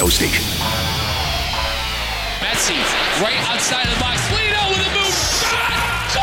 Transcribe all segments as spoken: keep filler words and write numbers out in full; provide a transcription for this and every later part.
radio station. Messi, right outside of the box. Lino with a move. Shot!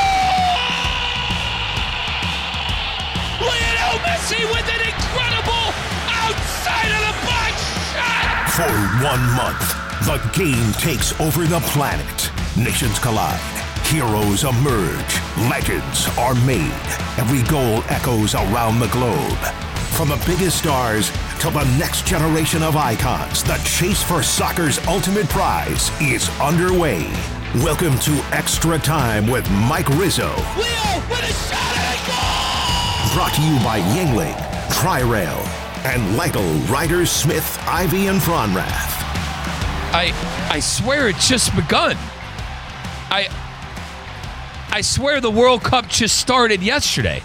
Goal! Lionel Messi with an incredible outside of the box shot! For one month, the game takes over the planet. Nations collide. Heroes emerge. Legends are made. Every goal echoes around the globe. From the biggest stars to the next generation of icons, the chase for soccer's ultimate prize is underway. Welcome to Extra Time with Mike Rizzo. Leo with a shot and a goal! Brought to you by Yingling, Tri-Rail, and Lytle, Ryder, Smith, Ivy, and Fronrath. I I swear it's just begun. I I swear the World Cup just started yesterday.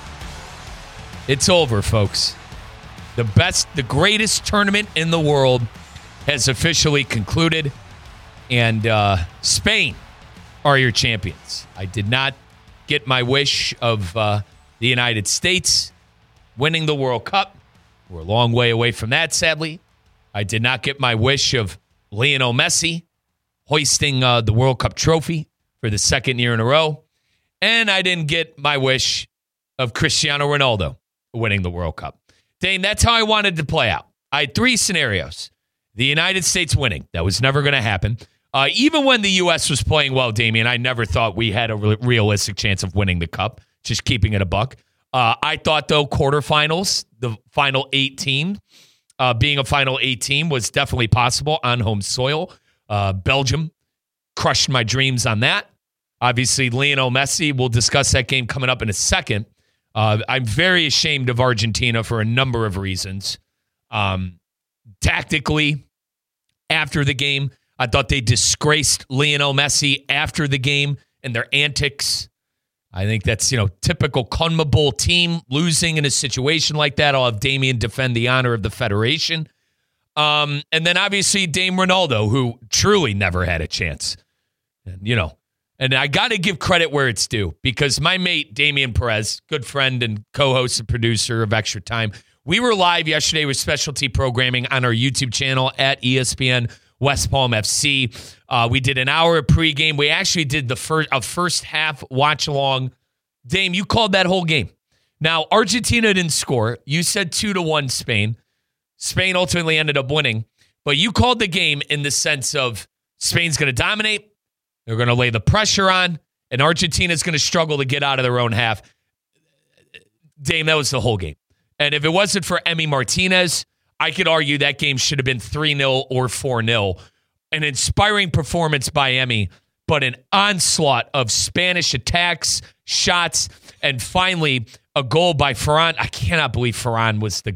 It's over, folks. The best, the greatest tournament in the world has officially concluded, and uh, Spain are your champions. I did not get my wish of uh, the United States winning the World Cup. We're a long way away from that, sadly. I did not get my wish of Lionel Messi hoisting uh, the World Cup trophy for the second year in a row. And I didn't get my wish of Cristiano Ronaldo winning the World Cup. Dame, that's how I wanted to play out. I had three scenarios. The United States winning. That was never going to happen. Uh, even when the U S was playing well, Damian, I never thought we had a re- realistic chance of winning the Cup, just keeping it a buck. Uh, I thought, though, quarterfinals, the final eight team, uh, being a final eight team was definitely possible on home soil. Uh, Belgium crushed my dreams on that. Obviously, Lionel Messi, we'll discuss that game coming up in a second. Uh, I'm very ashamed of Argentina for a number of reasons. Um, tactically, after the game, I thought they disgraced Lionel Messi after the game and their antics. I think that's, you know, typical CONMEBOL team losing in a situation like that. I'll have Damian defend the honor of the Federation. Um, and then obviously Dame Ronaldo, who truly never had a chance. And, you know, and I got to give credit where it's due because my mate, Damian Perez, good friend and co-host and producer of Extra Time, we were live yesterday with specialty programming on our YouTube channel at E S P N West Palm F C. Uh, we did an hour of pregame. We actually did the first, a first half watch along. Dame, you called that whole game. Now, Argentina didn't score. You said two to one Spain. Spain ultimately ended up winning. But you called the game in the sense of Spain's going to dominate. They're going to lay the pressure on, and Argentina's going to struggle to get out of their own half. Dame, that was the whole game. And if it wasn't for Emi Martinez, I could argue that game should have been three nil or four nil. An inspiring performance by Emi, but an onslaught of Spanish attacks, shots, and finally a goal by Ferran. I cannot believe Ferran was the...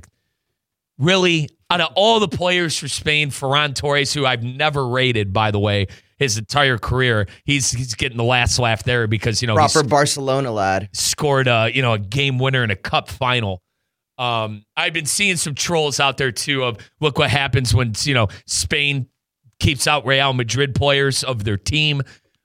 Really, out of all the players for Spain, Ferran Torres, who I've never rated, by the way, his entire career, he's he's getting the last laugh there because, you know, proper Barcelona lad. Scored a, you know, a game winner in a cup final. Um, I've been seeing some trolls out there too of look what happens when, you know, Spain keeps out Real Madrid players of their team.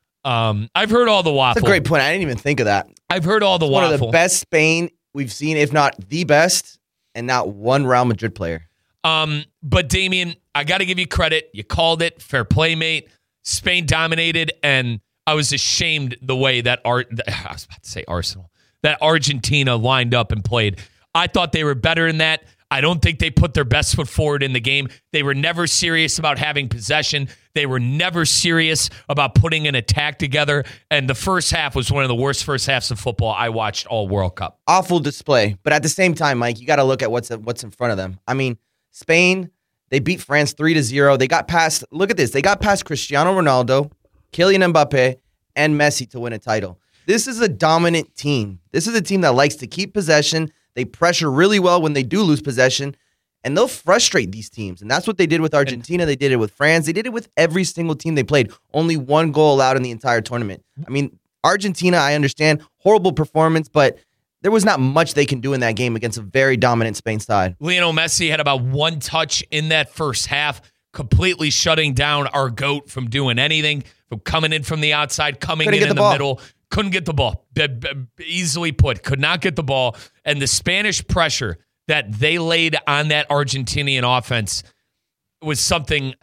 Um, I've heard all the waffle. That's a great point. I didn't even think of that. I've heard all the it's waffle. One of the best Spain we've seen, if not the best, and not one Real Madrid player. Um, but Damian, I got to give you credit. You called it. Fair play, mate. Spain dominated, and I was ashamed the way that Ar- I was about to say Arsenal, that Argentina lined up and played. I thought they were better than that. I don't think they put their best foot forward in the game. They were never serious about having possession. They were never serious about putting an attack together. And the first half was one of the worst first halves of football I watched all World Cup. Awful display. But at the same time, Mike, you got to look at what's what's in front of them. I mean, Spain, they beat France three to zero. They got past, look at this, they got past Cristiano Ronaldo, Kylian Mbappe, and Messi to win a title. This is a dominant team. This is a team that likes to keep possession. They pressure really well when they do lose possession, and they'll frustrate these teams. And that's what they did with Argentina. They did it with France. They did it with every single team they played. Only one goal allowed in the entire tournament. I mean, Argentina, I understand, horrible performance, but there was not much they can do in that game against a very dominant Spain side. Lionel Messi had about one touch in that first half, completely shutting down our GOAT from doing anything, from coming in from the outside, coming Couldn't in in the, the ball. middle. Couldn't get the ball. B- b- easily put. Could not get the ball. And the Spanish pressure that they laid on that Argentinian offense was something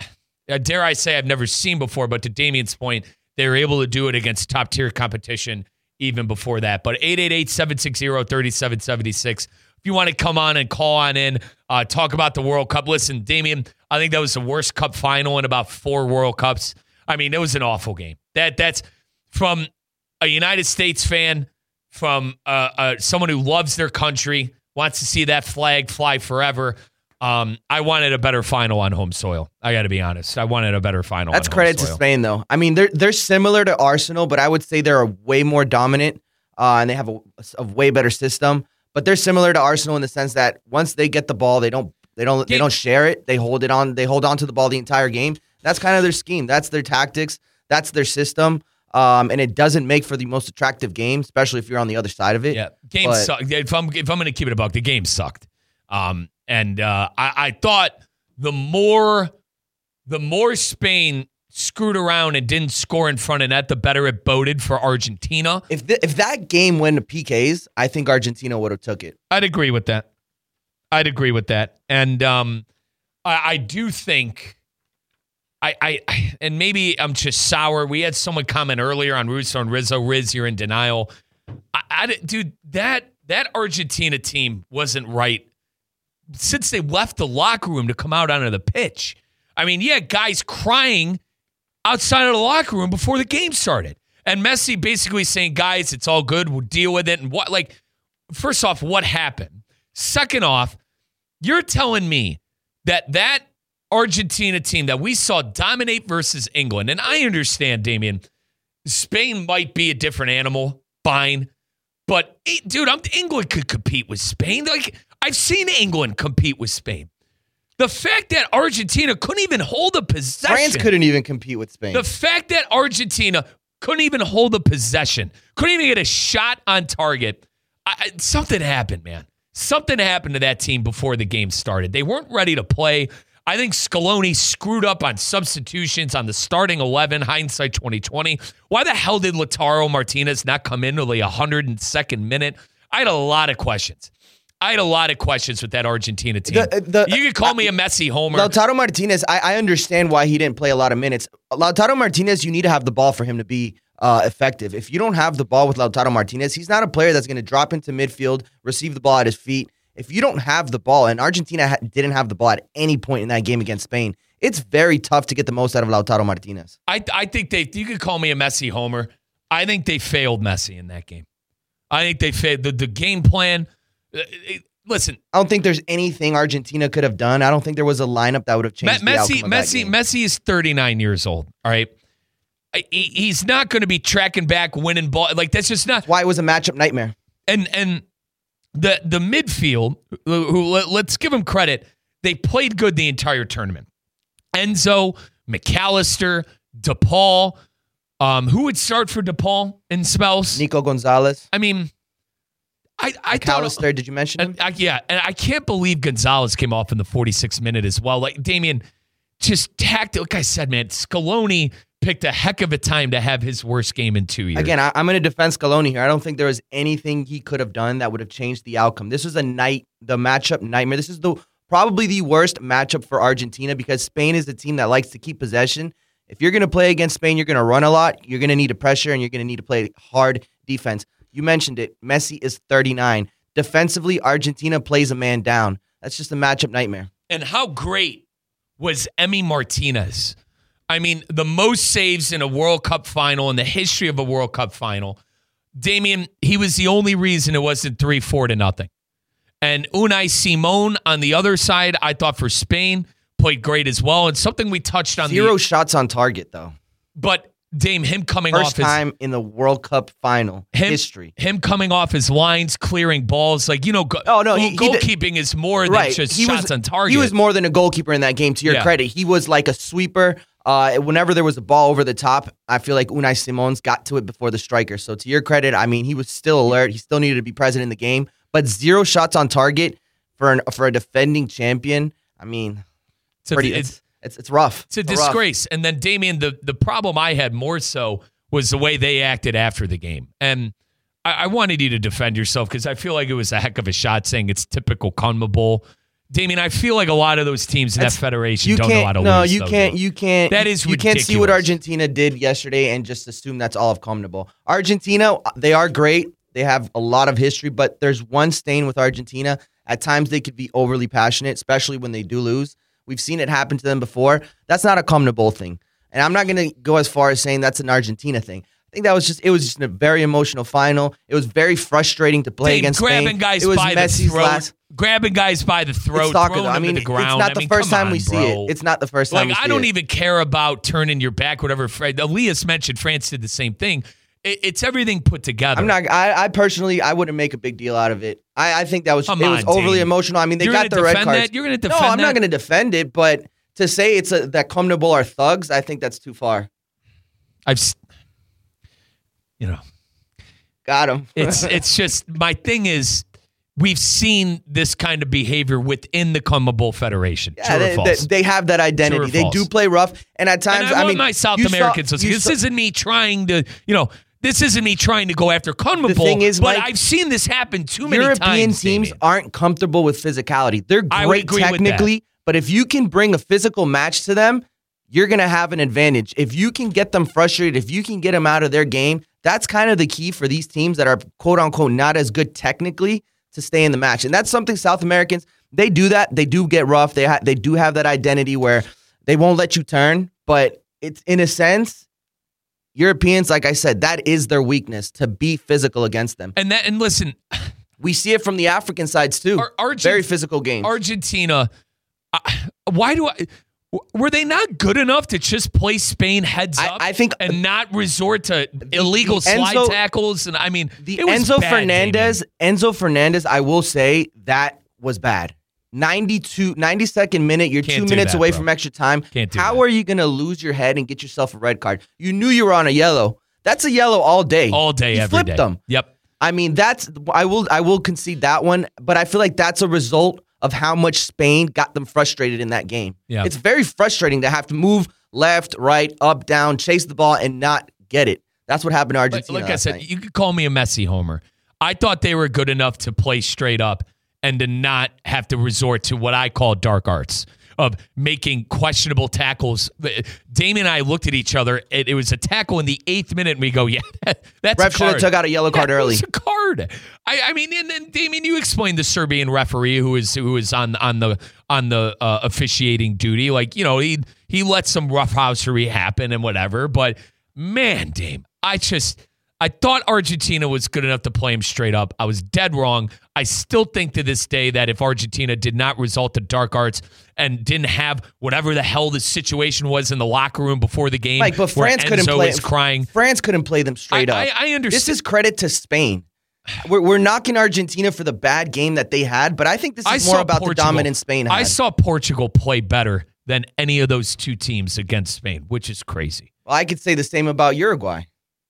uh, dare I say, I've never seen before. But to Damian's point, they were able to do it against top tier competition even before that. But eight eight eight, seven six zero, three seven seven six. If you want to come on and call on in, uh, talk about the World Cup. Listen, Damian, I think that was the worst Cup final in about four World Cups. I mean, it was an awful game. That that's from a United States fan, from uh, uh, someone who loves their country, wants to see that flag fly forever. Um, I wanted a better final on home soil. I got to be honest. I wanted a better final. That's on credit home to soil. Spain, though. I mean, they're they're similar to Arsenal, but I would say they're a way more dominant, uh, and they have a, a way better system. But they're similar to Arsenal in the sense that once they get the ball, they don't they don't they don't share it. They hold it on. They hold on to the ball the entire game. That's kind of their scheme. That's their tactics. That's their system. Um, and it doesn't make for the most attractive game, especially if you're on the other side of it. Yeah, game But- sucked. If I'm if I'm going to keep it a buck, the game sucked. Um, and uh, I, I thought the more the more Spain screwed around and didn't score in front of net, the better it boded for Argentina. If th- if that game went to P Ks, I think Argentina would have took it. I'd agree with that. I'd agree with that. And um, I, I do think, I, I and maybe I'm just sour. We had someone comment earlier on Russo and Rizzo. Riz, you're in denial. I, I, dude, that that Argentina team wasn't right since they left the locker room to come out onto the pitch. I mean, yeah, guys crying outside of the locker room before the game started. And Messi basically saying, guys, it's all good. We'll deal with it. And what, like, first off, what happened? Second off, you're telling me that that Argentina team that we saw dominate versus England, and I understand, Damian, Spain might be a different animal, fine. But, dude, I'm, England could compete with Spain. Like, I've seen England compete with Spain. The fact that Argentina couldn't even hold a possession. France couldn't even compete with Spain. The fact that Argentina couldn't even hold a possession, couldn't even get a shot on target. I, I, something happened, man. Something happened to that team before the game started. They weren't ready to play. I think Scaloni screwed up on substitutions on the starting eleven, hindsight twenty twenty. Why the hell did Lautaro Martinez not come in until the one hundred second minute? I had a lot of questions. I had a lot of questions with that Argentina team. The- the- you could call me a Messi homer. Lautaro Martinez, I, I understand why he didn't play a lot of minutes. Lautaro Martinez, you need to have the ball for him to be uh, effective. If you don't have the ball with Lautaro Martinez, he's not a player that's going to drop into midfield, receive the ball at his feet. If you don't have the ball, and Argentina ha- didn't have the ball at any point in that game against Spain, it's very tough to get the most out of Lautaro Martinez. I I think they, you could call me a Messi homer. I think they failed Messi in that game. I think they failed. The, the game plan, uh, it, listen. I don't think there's anything Argentina could have done. I don't think there was a lineup that would have changed Me- the Messi, outcome of that Messi, game. Messi is thirty-nine years old, all right? I- he- He's not going to be tracking back, winning ball. Like, that's just not. Why it was a matchup nightmare. And and the the midfield, who, who let's give them credit, they played good the entire tournament. Enzo, McAllister, DePaul. Um, who would start for DePaul in spells? Nico Gonzalez. I mean, I I thought McAllister, did you mention him? and I, yeah, and I can't believe Gonzalez came off in the forty-sixth minute as well. Like, Damian, just tactical. Like I said, man, Scaloni picked a heck of a time to have his worst game in two years. Again, I, I'm going to defend Scaloni here. I don't think there was anything he could have done that would have changed the outcome. This was a night, the matchup nightmare. This is the probably the worst matchup for Argentina because Spain is a team that likes to keep possession. If you're going to play against Spain, you're going to run a lot. You're going to need to pressure, and you're going to need to play hard defense. You mentioned it. Messi is thirty-nine. Defensively, Argentina plays a man down. That's just a matchup nightmare. And how great was Emi Martinez? I mean, the most saves in a World Cup final in the history of a World Cup final. Damian, he was the only reason it wasn't three four to nothing. And Unai Simon on the other side, I thought for Spain, played great as well. And something we touched on. Zero the, shots on target, though. But, Dame, him coming First off his... time in the World Cup final him, history. Him coming off his lines, clearing balls. Like, you know, go, Oh, no, he- he did- goalkeeping is more than Right. just He shots was, on target. He was more than a goalkeeper in that game, to your Yeah. credit. He was like a sweeper. Uh, whenever there was a ball over the top, I feel like Unai Simons got to it before the striker. So to your credit, I mean, he was still alert. He still needed to be present in the game. But zero shots on target for an, for a defending champion, I mean, So pretty, it's- it's, it's, it's rough. It's a rough. disgrace. And then, Damian, the, the problem I had more so was the way they acted after the game. And I, I wanted you to defend yourself because I feel like it was a heck of a shot saying it's typical CONMEBOL. Damien, I feel like a lot of those teams in that federation don't know how to no, lose. No, you can't. You can't. That is You ridiculous. can't see what Argentina did yesterday and just assume that's all of CONMEBOL. Argentina, they are great. They have a lot of history, but there's one stain with Argentina. At times, they could be overly passionate, especially when they do lose. We've seen it happen to them before. That's not a CONMEBOL thing. And I'm not going to go as far as saying that's an Argentina thing. I think that was just, it was just a very emotional final. It was very frustrating to play Dave, against grabbing Spain. guys it was by Messi's the throat. last. Grabbing guys by the throat, It's soccer, throwing though. them I mean, to the ground. it's not the I mean, first time on, we see bro. it. It's not the first time like, we see I don't it. even care about turning your back, whatever. Fred, Elias mentioned France did the same thing. It, it's everything put together. I'm not. I, I personally, I wouldn't make a big deal out of it. I, I think that was Come it on, was overly Dave. emotional. I mean, they You're got gonna the red defend cards. that? You're going to No, defend I'm that? not going to defend it. But to say it's a that CONMEBOL are thugs, I think that's too far. I've, s- you know, Got him. it's it's just my thing is we've seen this kind of behavior within the CONMEBOL Federation. Yeah, True or they, false? they, they have that identity. True or They false? do play rough, and at times, And I, want mean, my South you saw- Americans. to you this saw- isn't me trying to, you know, this isn't me trying to go after CONMEBOL. thing is, but Mike, I've seen this happen too many European times. teams Damien. aren't comfortable with physicality. They're I would great agree with technically, but if you can bring a physical match to them, you're going to have an advantage. If you can get them frustrated, if you can get them out of their game, that's kind of the key for these teams that are quote unquote not as good technically to stay in the match. And that's something South Americans, they do that. They do get rough. They ha- they do have that identity where they won't let you turn, but it's in a sense, Europeans, like I said, that is their weakness, to be physical against them. And that and listen, We see it from the African sides too. Ar- Argent- Very physical games. Argentina, uh, why do I? w- Were they not good enough to just play Spain heads I- up I think- and not resort to illegal the slide Enzo- tackles? And I mean, The it was Enzo bad, Fernandez, Damien. Enzo Fernandez, I will say that was bad. ninety-two, ninety-second minute, you're Can't two do minutes that, away bro. from extra time. Can't do How that. are you going to lose your head and get yourself a red card? You knew you were on a yellow. That's a yellow all day. all day, He every flipped day. them. Yep. I mean, that's I will I will concede that one, but I feel like that's a result of how much Spain got them frustrated in that game. Yeah. It's very frustrating to have to move left, right, up, down, chase the ball, and not get it. That's what happened to Like, Argentina. like I last said, night. you could call me a Messi homer. I thought they were good enough to play straight up and to not have to resort to what I call dark arts of making questionable tackles. Damien and I looked at each other. It, it was a tackle in the eighth minute, and we go, "Yeah, that's Ref a should have card." took out a yellow card That early. was a card. I, I mean, and then Damien, you explained the Serbian referee who is who is on on the on the uh, officiating duty. Like, you know, he he let some roughhousery happen and whatever. But man, Dame, I just. I thought Argentina was good enough to play him straight up. I was dead wrong. I still think to this day that if Argentina did not result to dark arts and didn't have whatever the hell the situation was in the locker room before the game, Like, but where France Enzo couldn't play. was crying. France couldn't play them straight I- up. I- I understand. This is credit to Spain. We're, we're knocking Argentina for the bad game that they had, but I think this is I more saw about Portugal. the dominance Spain had. I saw Portugal play better than any of those two teams against Spain, which is crazy. Well, I could say the same about Uruguay.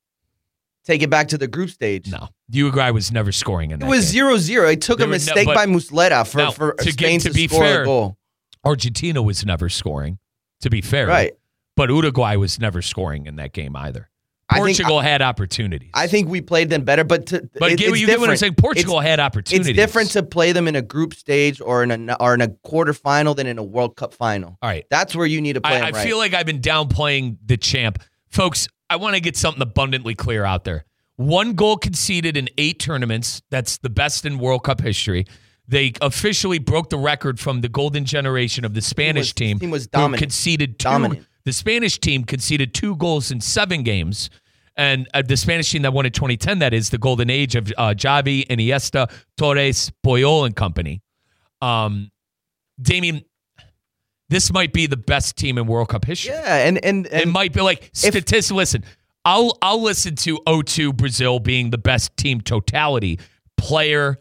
Take it back to the group stage. No, Uruguay was never scoring in that It was game. zero zero. It took There a were no- mistake but- by Muslera for, Now, for to get- Spain to to, be score fair, a goal. Argentina was never scoring, to be fair. Right. But Uruguay was never scoring in that game either. I think- Portugal had opportunities. I think we played them better, but to, But it, get, it's you get what I'm different. saying? Portugal It's- had opportunities. It's different to play them in a group stage or in a or in a quarterfinal than in a World Cup final. All right. That's where you need to play I, them I right. feel like I've been downplaying the champ. Folks, I want to get something abundantly clear out there. One goal conceded in eight tournaments. That's the best in World Cup history. They officially broke the record from the golden generation of the Spanish was- team. team was who dominant. conceded two. Dominant. The Spanish team conceded two goals in seven games. And uh, the Spanish team that won in twenty ten, that is the golden age of uh, Xavi, Iniesta, Torres, Puyol, and company. Um, Damien, this might be the best team in World Cup history. yeah, and and, It and might be like statistics. Listen, I'll I'll listen to oh two Brazil being the best team totality, player,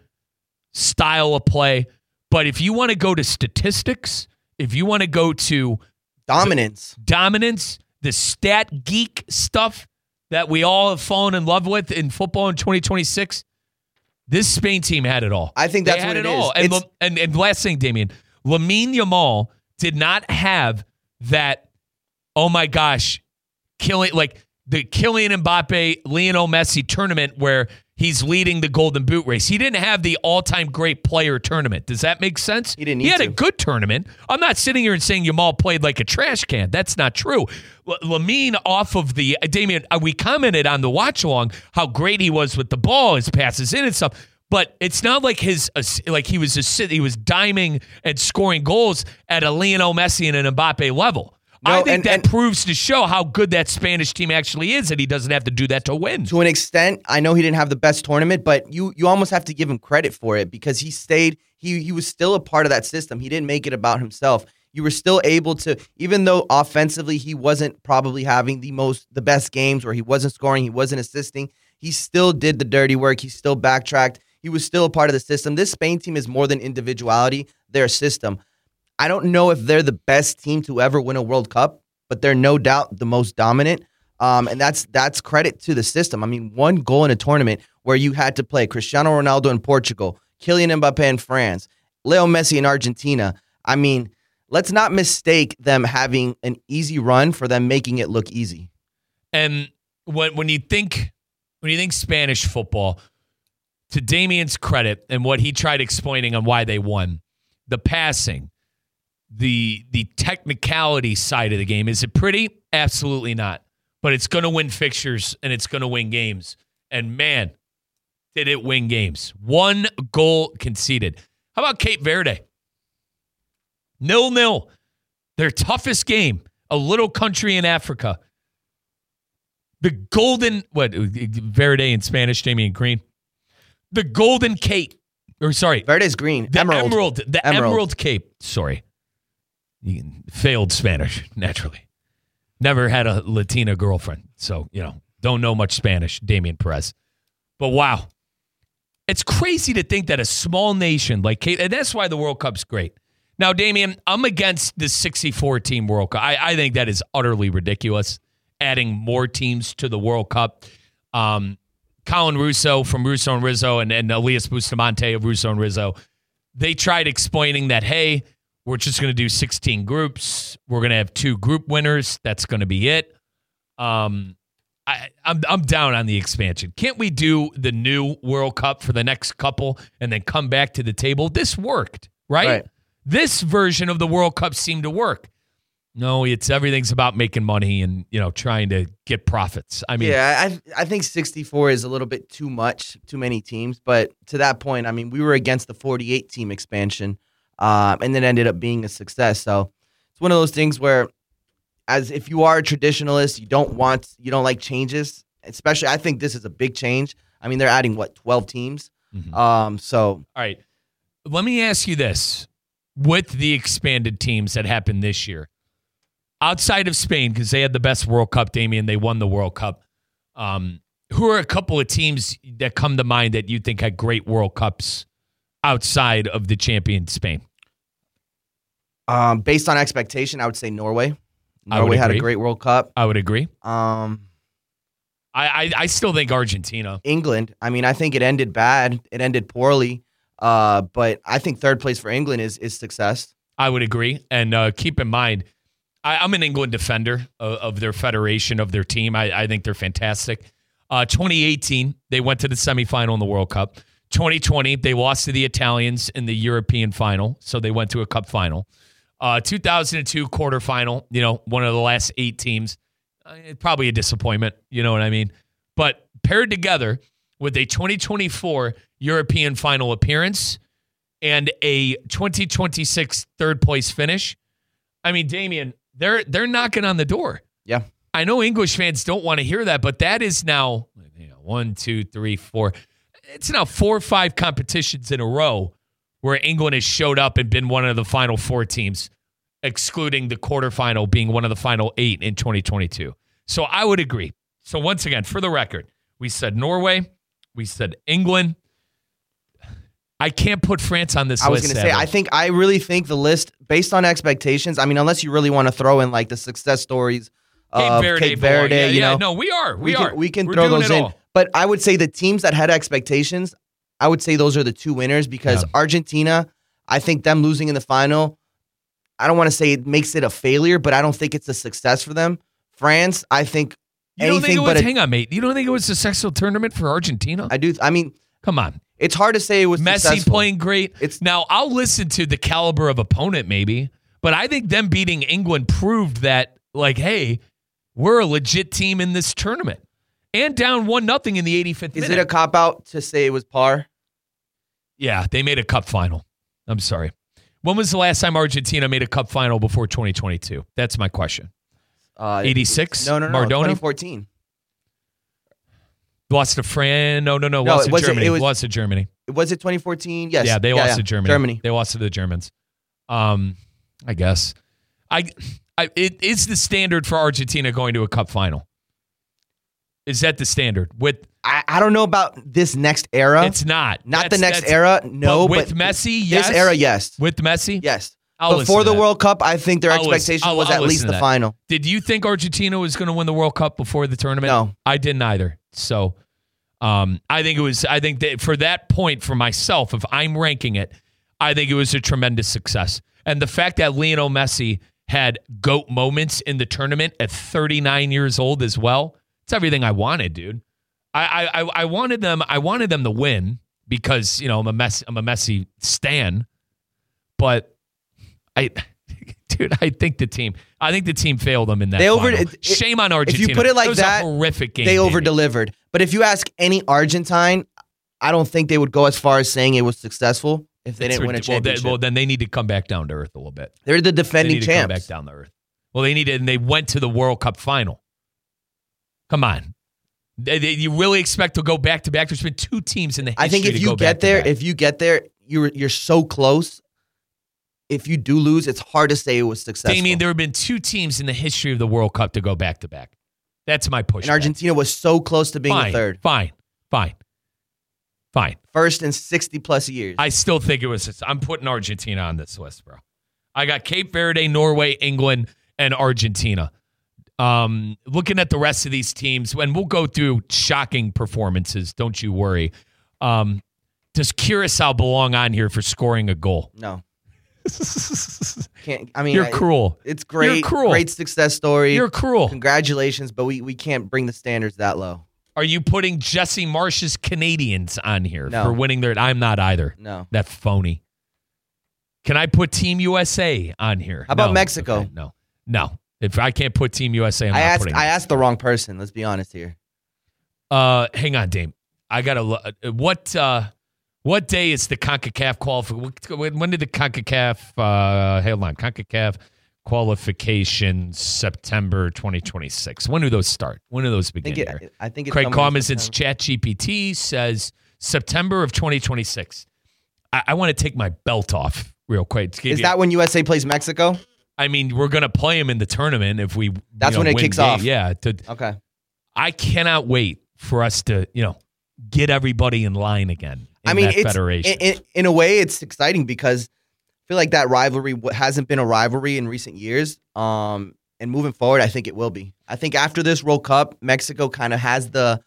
style of play. But if you want to go to statistics, if you want to go to dominance. dominance, the stat geek stuff that we all have fallen in love with in football in twenty twenty-six, this Spain team had it all. I think They that's had what it it is. all. And, It's- Lam- and and last thing, Damien, Lamine Yamal did not have that. Oh my gosh, killing like the Kylian Mbappe, Lionel Messi tournament where he's leading the Golden Boot race. He didn't have the all-time great player tournament. Does that make sense? He didn't need He had to. a good tournament. I'm not sitting here and saying Jamal played like a trash can. That's not true. L- Lamine off of the uh, Damian, uh, we commented on the watch along how great he was with the ball, his passes in and stuff. But it's not like his uh, like he was just he was diming and scoring goals at a Lionel Messi and an Mbappe level. No, I think and- that and- proves to show how good that Spanish team actually is, and he doesn't have to do that to win. To an extent, I know he didn't have the best tournament, but you you almost have to give him credit for it because he stayed, he he was still a part of that system. He didn't make it about himself. You were still able to, even though offensively he wasn't probably having the most, the best games where he wasn't scoring, he wasn't assisting, he still did the dirty work. He still backtracked. He was still a part of the system. This Spain team is more than individuality. They're a system. I don't know if they're the best team to ever win a World Cup, but they're no doubt the most dominant. Um, and that's that's credit to the system. I mean, one goal in a tournament where you had to play Cristiano Ronaldo in Portugal, Kylian Mbappe in France, Leo Messi in Argentina. I mean, let's not mistake them having an easy run for them making it look easy. And when when you think when you think Spanish football, to Damian's credit and what he tried explaining on why they won, the passing, the the technicality side of the game, is it pretty? Absolutely not. But it's going to win fixtures and it's going to win games. And man, did it win games. One goal conceded. How about Cape Verde? nil-nil. Their toughest game. A little country in Africa. The Golden, what, Verde in Spanish, Damian Green? The Golden Cape. Or sorry. Verde's green. The Emerald. Emerald. The Emerald. Emerald Cape. Sorry. Failed Spanish, naturally. Never had a Latina girlfriend. So, you know, don't know much Spanish, Damian Perez. But wow. It's crazy to think that a small nation like Cape, and that's why the World Cup's great. Now, Damian, I'm against the sixty-four team World Cup. I, I think that is utterly ridiculous, adding more teams to the World Cup. Um, Colin Russo from Russo and Rizzo and, and Elias Bustamante of Russo and Rizzo, they tried explaining that, hey, we're just going to do sixteen groups. We're going to have two group winners. That's going to be it. Um, I, I'm I'm down on the expansion. Can't we do the new World Cup for the next couple and then come back to the table? This worked, right? Right. This version of the World Cup seemed to work. No, it's everything's about making money and, you know, trying to get profits. I mean, yeah, I I think sixty-four is a little bit too much, too many teams. But to that point, I mean, we were against the forty-eight team expansion, uh, and it ended up being a success. So it's one of those things where, as if you are a traditionalist, you don't want, you don't like changes. Especially, I think this is a big change. I mean, they're adding what, twelve teams. Mhm. Um, so all right. Let me ask you this: with the expanded teams that happened this year, outside of Spain, because they had the best World Cup, Damian, they won the World Cup. Um, who are a couple of teams that come to mind that you think had great World Cups outside of the champion Spain? um, based on expectation, I would say Norway. I would Norway had a agree. great World Cup. I would agree. Um, I, I, I still think Argentina. England. I mean, I think it ended bad. It ended poorly. Uh, but I think third place for England is is success. I would agree. And uh, keep in mind, I, I'm an England defender of, of their federation, of their team. I, I think they're fantastic. Uh, twenty eighteen, they went to the semifinal in the World Cup. twenty twenty, they lost to the Italians in the European final, so they went to a cup final. Uh, two thousand two quarterfinal, you know, one of the last eight teams. Uh, probably a disappointment, you know what I mean? But paired together with a twenty twenty-four European final appearance and a twenty twenty-six third place finish, I mean, Damian, they're they're knocking on the door. Yeah. I know English fans don't want to hear that, but that is now, you know, one, two, three, four. It's now four or five competitions in a row where England has showed up and been one of the final four teams, excluding the quarterfinal being one of the final eight in twenty twenty-two. So I would agree. So once again, for the record, we said Norway, we said England. I can't put France on this I was list. going to say, Evan. I think, I really think the list, based on expectations, I mean, unless you really want to throw in like the success stories Cape of Verde, Cape Verde, boy. Yeah, you yeah, know. no, we are. We, we are. Can, we can We're throw doing those it in. all. But I would say the teams that had expectations, I would say those are the two winners because Yeah. Argentina, I think them losing in the final, I don't want to say it makes it a failure, but I don't think it's a success for them. France, I think You don't think anything it but was, a, hang on, mate. You don't think it was a successful tournament for Argentina? I do. I mean, Come on. it's hard to say it was Messi successful. playing great. It's- now, I'll listen to the caliber of opponent maybe, but I think them beating England proved that, like, hey, we're a legit team in this tournament. And down one nothing in the eighty-fifth Is minute. it a cop-out to say it was par? Yeah, they made a cup final. I'm sorry. When was the last time Argentina made a cup final before twenty twenty-two? That's my question. Uh, eighty-six? No, no, no. Maradona? twenty fourteen. Lost to France. No, no, no. No, Lost to it wasn't- Germany. it was- lost to Germany. Was it twenty fourteen? Yes. Yeah, they yeah, lost yeah. to Germany. Germany. They lost to the Germans. Um, I guess. I, I it is the standard for Argentina going to a cup final. Is that the standard? With I, I don't know about this next era. it's not. Not That's- the next that's- era. No, but with but Messi, yes. This era, yes. With Messi, Yes. I'll listen Before to the that. World Cup, I think their I'll listen- expectation I'll- was I'll at listen least to the that. final. Did you think Argentina was going to win the World Cup before the tournament? No. I didn't either. So, um, I think it was. I think that for that point, for myself, if I'm ranking it, I think it was a tremendous success. And the fact that Lionel Messi had GOAT moments in the tournament at thirty-nine years old as well, it's everything I wanted, dude. I I I wanted them. I wanted them to win because you know I'm a Messi. I'm a Messi stan, but I. Dude, I think the team. I think the team failed them in that. They over- final. it- it- Shame on Argentina. If you put it like was that, a horrific game. They baby. over delivered. But if you ask any Argentine, I don't think they would go as far as saying it was successful if they It's didn't win a rid- well, then, championship. well, then they need to come back down to earth a little bit. They're the They defending need to come back champs. down to earth. Well, they needed, and they went to the World Cup final. Come on, they, they, you really expect to go back to back? There's been two teams in the history I think if to you go get there, back-to-back. if you get there, you're you're so close. If you do lose, it's hard to say it was successful. Damien, there have been two teams in the history of the World Cup to go back to back. That's my push. and Argentina was so close to being fine, the third, Fine, fine, fine. first in sixty plus years. I still think it was. I'm putting Argentina on this list, bro. I got Cape Verde, Norway, England, and Argentina. Um, looking at the rest of these teams, and we'll go through shocking performances. Don't you worry. Um, does Curacao belong on here for scoring a goal? no, can't. I mean, You're I- cruel. It's great, You're cruel. great success story. You're cruel. Congratulations, but we we can't bring the standards that low. Are you putting Jesse Marsh's Canadians on here No. for winning their? I'm not either. No. That phony. Can I put Team U S A on here? How about No. Mexico? Okay, no, no. If I can't put Team U S A, I'm I not asked putting. I it. asked the wrong person. Let's be honest here. Uh, hang on, Dame. I gotta look. What uh, what day is the CONCACAF qualification? When did the CONCACAF? Uh, hold on, CONCACAF qualification September twenty twenty-six. When do those start? When do those I begin? think here? it, I think it's Craig somewhere in Commons in September. ChatGPT says September of twenty twenty-six. I, I want to take my belt off real quick. To give Is you- that when U S A plays Mexico? I mean, we're gonna play them in the tournament if we. That's you know, when it win kicks game. off. Yeah. To, Okay. I cannot wait for us to, you know, get everybody in line again. In I mean, that it's federation. in, in, in a way, it's exciting because I feel like that rivalry w- hasn't been a rivalry in recent years. Um, and moving forward, I think it will be. I think after this World Cup, Mexico kind of has the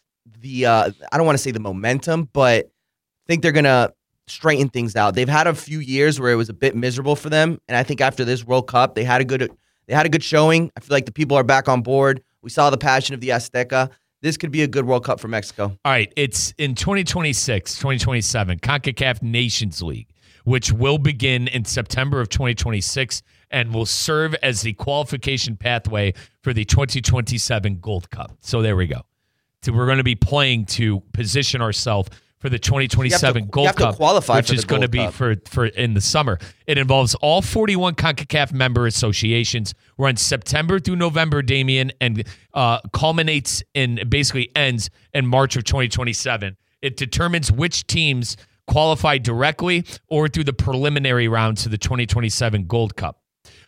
the uh, I don't want to say the momentum, but I think they're gonna straighten things out. They've had a few years where it was a bit miserable for them, and I think after this World Cup, they had a good they had a good showing. I feel like the people are back on board. We saw the passion of the Azteca. This could be a good World Cup for Mexico. All right, it's in twenty twenty-six, twenty twenty-seven, CONCACAF Nations League, which will begin in September of twenty twenty-six and will serve as the qualification pathway for the twenty twenty-seven Gold Cup. So there we go. So we're going to be playing to position ourselves for the twenty twenty-seven you Gold have to Cup, qualify which for is the going to Gold be Cup. for, for in the summer. It involves all forty-one CONCACAF member associations. Runs September through November, Damien, and uh, culminates in basically ends in March of twenty twenty-seven. It determines which teams qualify directly or through the preliminary rounds to the twenty twenty-seven Gold Cup.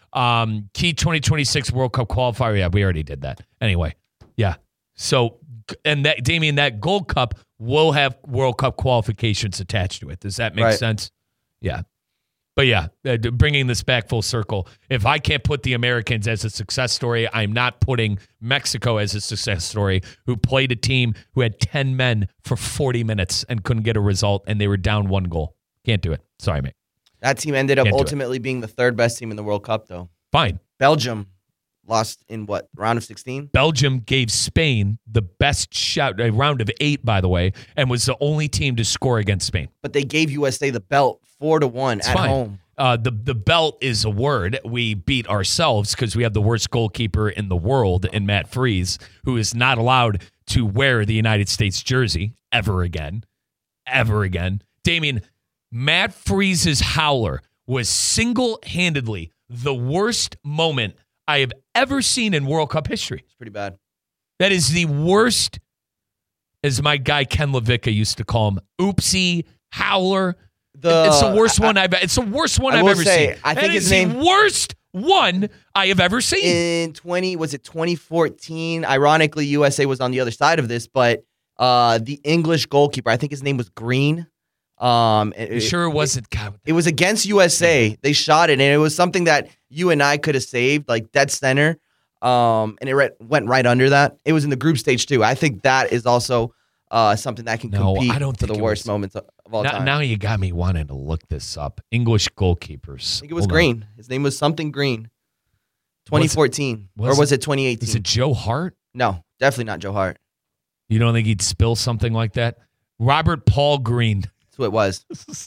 Um, key twenty twenty-six World Cup qualifier. Yeah, we already did that. Anyway, yeah. So, and that, Damien, that Gold Cup will have World Cup qualifications attached to it. Does that make Right. sense? Yeah. But yeah, uh, bringing this back full circle, if I can't put the Americans as a success story, I'm not putting Mexico as a success story, who played a team who had ten men for forty minutes and couldn't get a result, and they were down one goal. Can't do it. Sorry, mate. That team ended up Can't do it. ultimately being the third best team in the World Cup, though. Fine. Belgium lost in what, round of sixteen? Belgium gave Spain the best shot, a round of eight, by the way, and was the only team to score against Spain. But they gave U S A the belt four to one It's at fine. home. Uh, the the belt is a word. We beat ourselves because we have the worst goalkeeper in the world in Matt Freese, who is not allowed to wear the United States jersey ever again. Ever again. Damien, Matt Freese's howler was single-handedly the worst moment I have ever seen in World Cup history. It's pretty bad. That is the worst, as my guy Ken Levicka used to call him, oopsie, howler. The, it's the worst I, one I've. It's the worst one I I've will ever say, seen. I think That his is name- the worst one I have ever seen. In twenty, was it twenty fourteen? Ironically, U S A was on the other side of this, but uh, the English goalkeeper, I think his name was Green. Um, it, You sure it wasn't? God, It was against U S A. They shot it, and it was something that you and I could have saved, like dead center. Um, and it re- went right under that. It was in the group stage too. I think that is also uh, something that can No, compete I don't for think the it worst was. moments of of all now, time. now you got me wanting to look this up. English goalkeepers. I think it was Hold on. Green. His name was something Green. twenty fourteen, was or was it- it twenty eighteen? Is it Joe Hart? No, definitely not Joe Hart. You don't think he'd spill something like that? Robert Paul Green. That's who it was.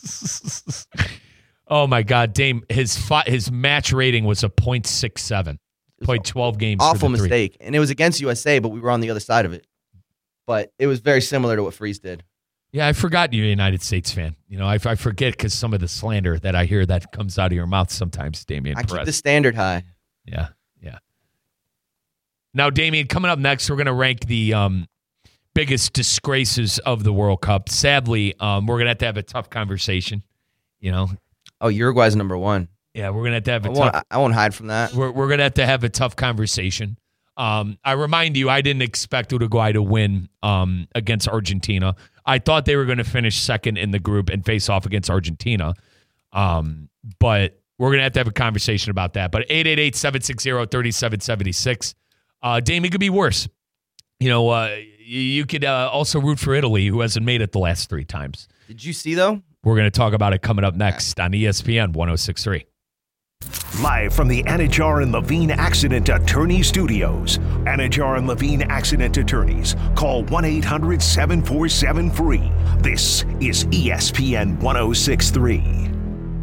Oh my God, Dame! His fi- his match rating was a point six seven. Played twelve games. Awful for the three. mistake, and it was against U S A, but we were on the other side of it. But it was very similar to what Freeze did. Yeah, I forgot you're a United States fan. You know, I, I forget because some of the slander that I hear that comes out of your mouth sometimes, Damian I Perez. keep the standard high. Yeah, yeah. Now, Damian, coming up next, we're going to rank the um, biggest disgraces of the World Cup. Sadly, um, we're going to have to have a tough conversation. You know, Oh, Uruguay's number one. yeah, we're going to have to have I a won't, tough. I won't hide from that. We're we're going to have to have a tough conversation. Um, I remind you, I didn't expect Uruguay to win um, against Argentina. I thought they were going to finish second in the group and face off against Argentina. Um, but we're going to have to have a conversation about that. But eight eight eight, seven six zero, three seven seven six. Uh, Dame, it could be worse. You know, uh, you, you could uh, also root for Italy, who hasn't made it the last three times. Did you see, though? We're going to talk about it coming up next on E S P N one oh six point three. Live from the Anajar and Levine Accident Attorney Studios. Anajar and Levine Accident Attorneys. Call one eight hundred, seven four seven, free. This is E S P N one oh six point three.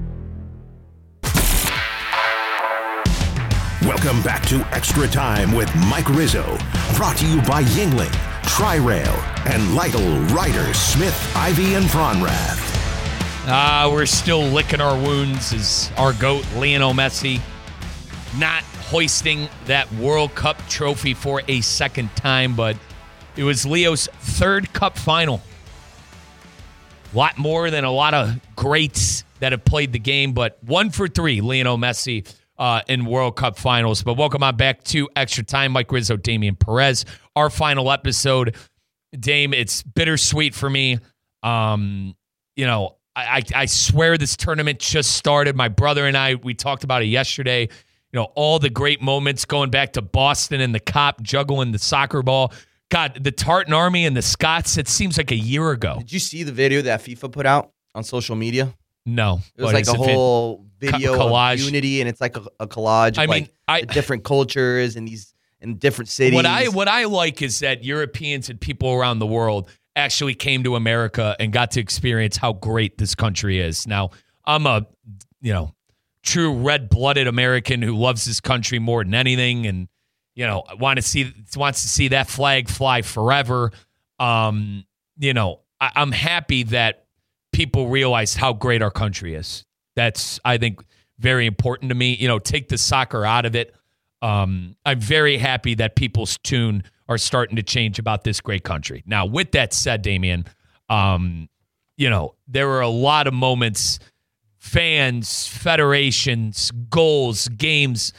Welcome back to Extra Time with Mike Rizzo. Brought to you by Yingling, Tri-Rail, and Lytle, Ryder, Smith, Ivy, and Fronrath. Uh, we're still licking our wounds as our GOAT, Lionel Messi, not hoisting that World Cup trophy for a second time, but it was Leo's third Cup final. A lot more than a lot of greats that have played the game, but one for three, Lionel Messi uh, in World Cup finals. But welcome on back to Extra Time. Mike Rizzo, Damian Perez, our final episode. Dame, it's bittersweet for me. Um, you know, I, I swear this tournament just started. My brother and I, we talked about it yesterday. You know, all the great moments going back to Boston and the cop juggling the soccer ball. God, the Tartan Army and the Scots, it seems like a year ago. Did you see the video that FIFA put out on social media? No. It was but like it's a a vid- whole video collage. of unity, and it's like a, a collage of I like mean, I- the different cultures and these in different cities. What I what I like is that Europeans and people around the world actually came to America and got to experience how great this country is. Now, I'm a, you know, true red-blooded American who loves this country more than anything, and you know, want to see wants to see that flag fly forever. Um, you know, I, I'm happy that people realize how great our country is. That's, I think, very important to me. You know, take the soccer out of it. Um, I'm very happy that people's tune are starting to change about this great country. Now, with that said, Damian, um, you know, there were a lot of moments, fans, federations, goals, games.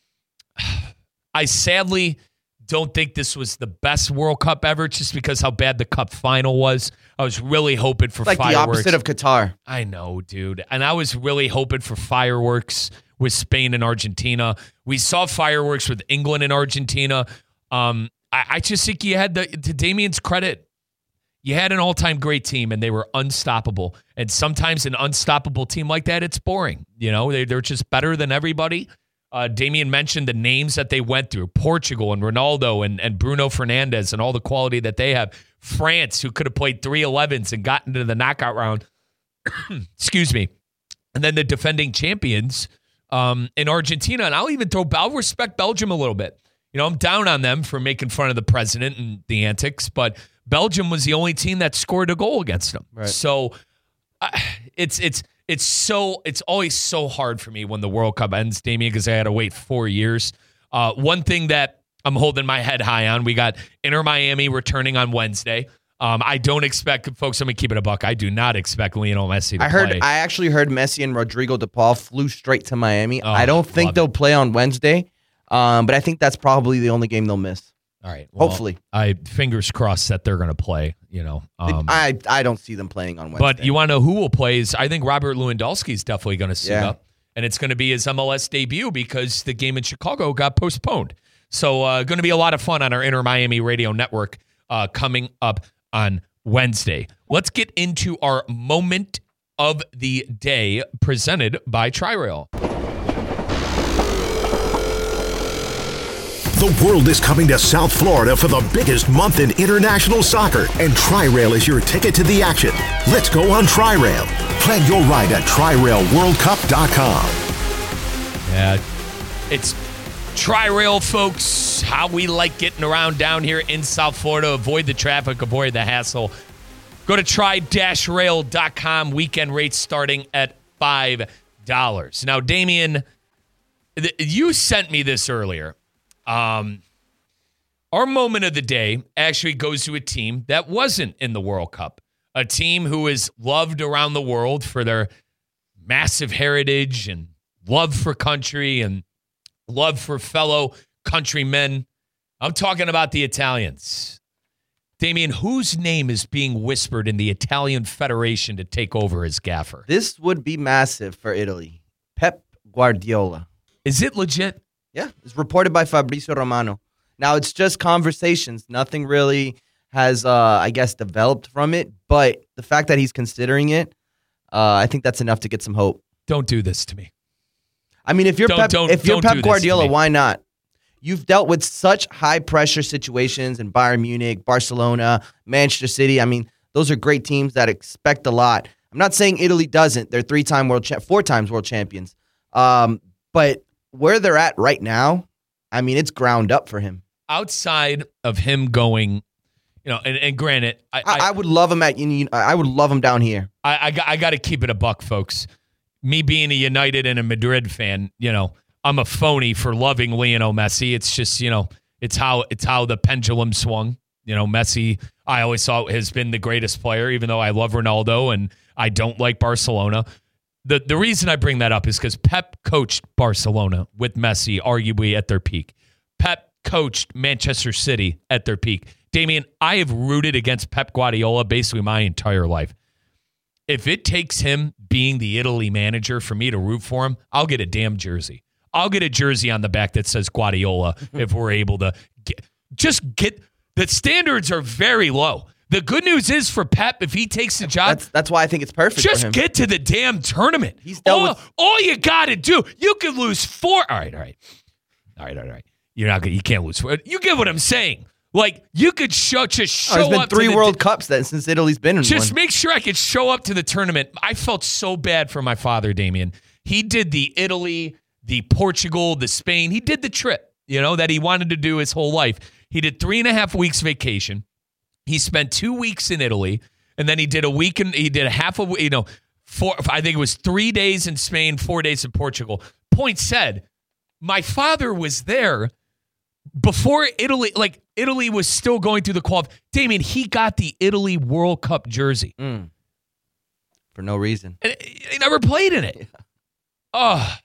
I sadly don't think this was the best World Cup ever just because how bad the Cup final was. I was really hoping for It's like fireworks. the opposite of Qatar. I know, dude. And I was really hoping for fireworks with Spain and Argentina. We saw fireworks with England and Argentina. Um, I, I just think you had, the to Damian's credit, you had an all-time great team, and they were unstoppable. And sometimes an unstoppable team like that, it's boring. You know, they, they're just better than everybody. Uh, Damien mentioned the names that they went through, Portugal and Ronaldo and, and Bruno Fernandes and all the quality that they have. France, who could have played three elevens and gotten to the knockout round. Excuse me. And then the defending champions um, in Argentina. And I'll even throw, I'll respect Belgium a little bit. You know, I'm down on them for making fun of the president and the antics, but Belgium was the only team that scored a goal against them. Right. So uh, it's it's it's so it's always so hard for me when the World Cup ends, Damien, because I had to wait four years. Uh, one thing that I'm holding my head high on, we got Inter Miami returning on Wednesday. Um, I don't expect, folks, I'm going to keep it a buck. I do not expect Lionel Messi to I heard. play. I actually heard Messi and Rodrigo de Paul flew straight to Miami. Oh, I don't think love they'll it. play on Wednesday, um, but I think that's probably the only game they'll miss. All right. Well, Hopefully. I fingers crossed that they're going to play, you know. Um, I I don't see them playing on Wednesday. But you want to know who will play is I think Robert Lewandowski is definitely going to suit Yeah. up. And it's going to be his M L S debut because the game in Chicago got postponed. So uh, going to be a lot of fun on our Inter Miami radio network uh, coming up on Wednesday. Let's get into our moment of the day presented by Tri-Rail. The world is coming to South Florida for the biggest month in international soccer, and Tri-Rail is your ticket to the action. Let's go on Tri-Rail. Plan your ride at tri rail world cup dot com. Yeah, it's Tri-Rail, folks. How we like getting around down here in South Florida. Avoid the traffic, avoid the hassle. Go to tri rail dot com. Weekend rates starting at five dollars. Now, Damien, th- you sent me this earlier. Um, our moment of the day actually goes to a team that wasn't in the World Cup. A team who is loved around the world for their massive heritage and love for country and love for fellow countrymen. I'm talking about the Italians. Damien, whose name is being whispered in the Italian Federation to take over as gaffer? This would be massive for Italy. Pep Guardiola. Is it legit? Yeah, it's reported by Fabrizio Romano. Now, it's just conversations. Nothing really has, uh, I guess, developed from it. But the fact that he's considering it, uh, I think that's enough to get some hope. Don't do this to me. I mean, if you're Don't- Pep, don't- if you're don't do Pep this to Guardiola, me. why not? You've dealt with such high-pressure situations in Bayern Munich, Barcelona, Manchester City. I mean, those are great teams that expect a lot. I'm not saying Italy doesn't. They're three-time world, cha- four times world champions. Um, but where they're at right now, I mean, it's ground up for him. Outside of him going, you know, and, and granted, I, I, I would love him at. I would love him down here. I, I, got, I got to keep it a buck, folks. Me being a United and a Madrid fan, you know, I'm a phony for loving Lionel Messi. It's just, you know, it's how it's how the pendulum swung. You know, Messi, I always thought has been the greatest player, even though I love Ronaldo and I don't like Barcelona. The the reason I bring that up is because Pep coached Barcelona with Messi, arguably at their peak. Pep coached Manchester City at their peak. Damien, I have rooted against Pep Guardiola basically my entire life. If it takes him being the Italy manager for me to root for him, I'll get a damn jersey. I'll get a jersey on the back that says Guardiola if we're able to get, just get the standards are very low. The good news is for Pep, if he takes the job, That's that's why I think it's perfect for just him. get to the damn tournament. He's dealt all, with- all you got to do. You could lose four. All right, all right, all right, all right. You're not gonna. You can't lose four. You get what I'm saying. Like you could show just show Oh, there's been up. three to the, World Cups that since Italy's been in Just one. make sure I could show up to the tournament. I felt so bad for my father, Damien. He did the Italy, the Portugal, the Spain. He did the trip, you know, that he wanted to do his whole life. He did three and a half weeks vacation. He spent two weeks in Italy, and then he did a week in, he did a half of, you know, four, I think it was three days in Spain, four days in Portugal. Point said, my father was there before Italy, like Italy was still going through the qualif. Damien, he got the Italy World Cup jersey. Mm. For no reason. And he never played in it. Oh,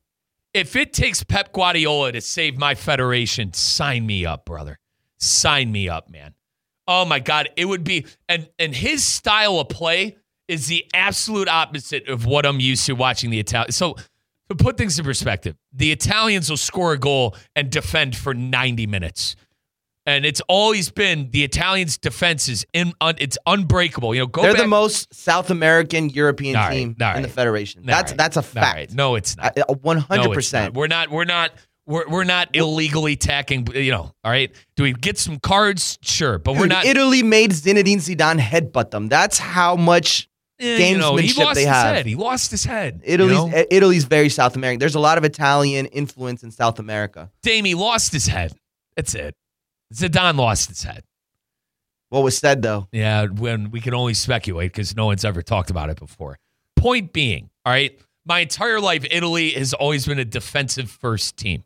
if it takes Pep Guardiola to save my federation, sign me up, brother. Sign me up, man. Oh my God, it would be, and and his style of play is the absolute opposite of what I'm used to watching the Italians. So to put things in perspective, the Italians will score a goal and defend for ninety minutes. And it's always been the Italians' defense is in, un, it's unbreakable. You know, go They're back. the most South American European All right, team all in the right. Federation. All That's right, that's a all fact. right. No, it's not. One No, hundred it's percent. not. We're not. We're not. We're we're not illegally attacking. You know. All right. Do we get some cards? Sure, but we're not. Italy made Zinedine Zidane headbutt them. That's how much eh, you know, he gamesmanship lost they his have. head. He lost his head. Italy's You know? Italy's very South American. There's a lot of Italian influence in South America. Damie lost his head. That's it. Zidane lost his head. What was said though? Yeah, when we can only speculate because no one's ever talked about it before. Point being, all right, my entire life, Italy has always been a defensive first team.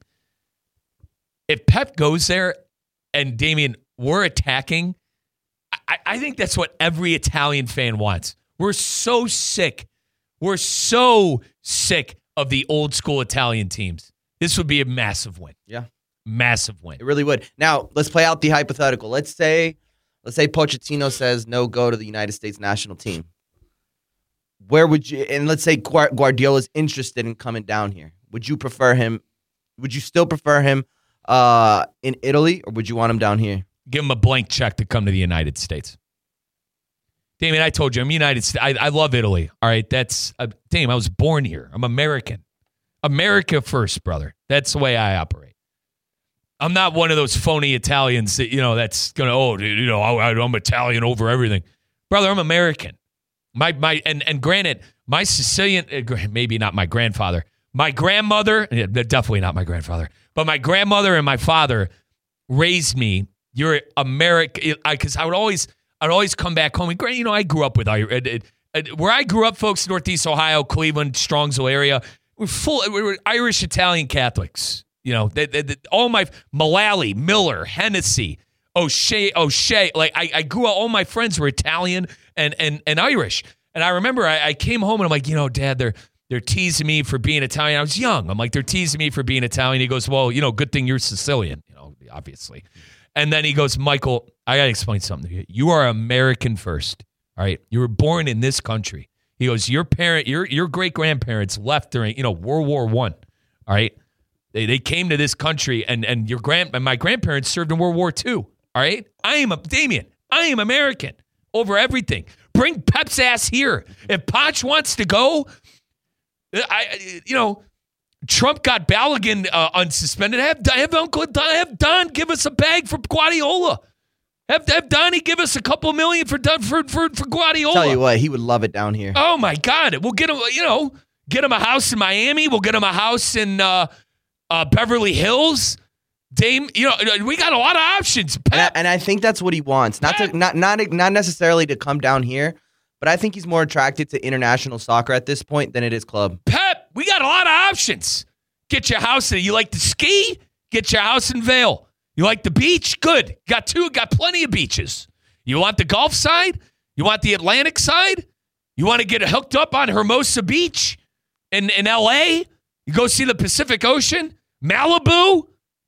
If Pep goes there and Damien, we're attacking, I, I think that's what every Italian fan wants. We're so sick. We're so sick of the old school Italian teams. This would be a massive win. Yeah. Massive win. It really would. Now, let's play out the hypothetical. Let's say let's say Pochettino says no go to the United States national team. Where would you and let's say Guardiola's interested in coming down here. Would you prefer him would you still prefer him uh, in Italy or would you want him down here? Give him a blank check to come to the United States. Damien, I told you, I'm United States. I, I love Italy. All right, that's uh, damn. I was born here. I'm American. America first, brother. That's the way I operate. I'm not one of those phony Italians that, you know, that's going to, oh, dude, you know, I, I'm Italian over everything. Brother, I'm American. My my and, and granted, my Sicilian, maybe not my grandfather, my grandmother, yeah, definitely not my grandfather, but my grandmother and my father raised me. You're American, because I, I would always, I'd always come back home. And, you know, I grew up with, where I grew up, folks, Northeast Ohio, Cleveland, Strongsville area, we're full, we were Irish Italian Catholics. You know, they, they, they, all my Mullally, Miller, Hennessy, O'Shea, O'Shea. Like I, I grew up. All my friends were Italian and and and Irish. And I remember I, I came home and I'm like, you know, Dad, they're they're teasing me for being Italian. I was young. I'm like, they're teasing me for being Italian. He goes, well, you know, good thing you're Sicilian. You know, obviously. And then he goes, Michael, I gotta explain something to you. You are American first. All right, you were born in this country. He goes, your parent, your your great grandparents left during, you know, World War One. All right. They they came to this country, and and your grand and my grandparents served in World War Two. All right, I am a Damien. I am American over everything. Bring Pep's ass here. If Poch wants to go, I you know, Trump got Balogun uh, unsuspended. Have have Uncle Don, have Don give us a bag for Guardiola. Have have Donnie give us a couple million for for for, for Guardiola. Tell you what, he would love it down here. Oh my God, we'll get him. You know, get him a house in Miami. We'll get him a house in. Uh, Uh, Beverly Hills, Dame, you know, we got a lot of options. Pep. And, I, and I think that's what he wants. Not Pep. to not not not necessarily to come down here, but I think he's more attracted to international soccer at this point than it is club. Pep, we got a lot of options. Get your house in. You like to ski? Get your house in Vail. You like the beach? Good. Got two. Got plenty of beaches. You want the Gulf side? You want the Atlantic side? You want to get hooked up on Hermosa Beach in in L A? You go see the Pacific Ocean? Malibu?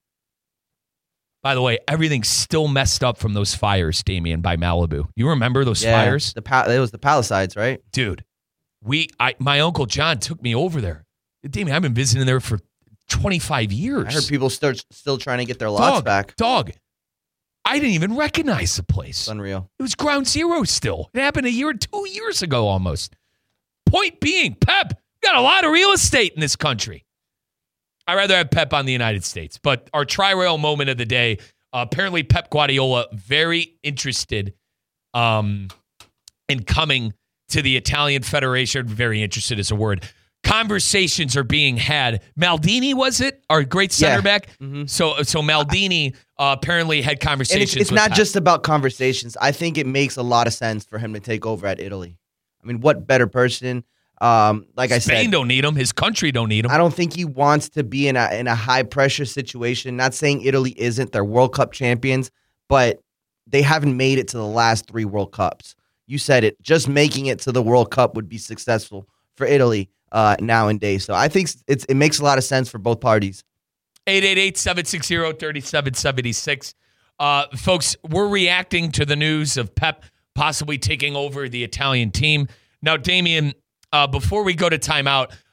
By the way, everything's still messed up from those fires, Damien, by Malibu. You remember those Yeah, fires? The pa- it was the Palisades, right? Dude, we, I, my Uncle John took me over there. Damien, I've been visiting there for twenty-five years. I heard people still still trying to get their lots dog, back. Dog, I didn't even recognize the place. It's unreal. It was ground zero still. It happened a year, two years ago almost. Point being, Pep, we got a lot of real estate in this country. I'd rather have Pep on the United States. But our tri-rail moment of the day, uh, apparently Pep Guardiola very interested um, in coming to the Italian Federation. Very interested is a word. Conversations are being had. Maldini, was it? Our great center Yeah. back? Mm-hmm. So so Maldini uh, apparently had And conversations it's, it's with not Pep. just about conversations. I think it makes a lot of sense for him to take over at Italy. I mean, what better person? Um, like I Spain said, don't need him. His country don't need him. I don't think he wants to be in a in a high pressure situation. Not saying Italy isn't. They're World Cup champions, but they haven't made it to the last three World Cups. You said it. Just making it to the World Cup would be successful for Italy uh, nowadays. So I think it's it makes a lot of sense for both parties. eight eight eight, seven six zero, three seven seven six. Uh, folks, we're reacting to the news of Pep possibly taking over the Italian team. Now, Damien, uh, before we go to timeout,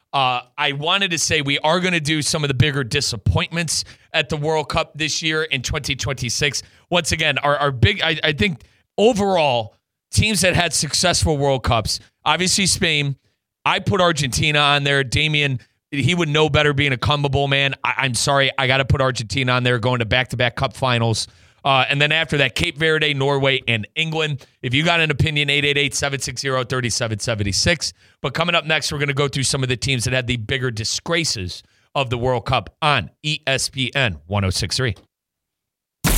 Uh, I wanted to say we are going to do some of the bigger disappointments at the World Cup this year in twenty twenty-six. Once again, our, our big, I, I think overall, teams that had successful World Cups, obviously Spain. I put Argentina on there. Damian, he would know better being a CONMEBOL man. I, I'm sorry, I got to put Argentina on there going to back-to-back Cup finals. Uh, and then after that, Cape Verde, Norway, and England. If you got an opinion, eight eight eight, seven six zero, three seven seven six. But coming up next, we're going to go through some of the teams that had the bigger disgraces of the World Cup on E S P N one oh six point three.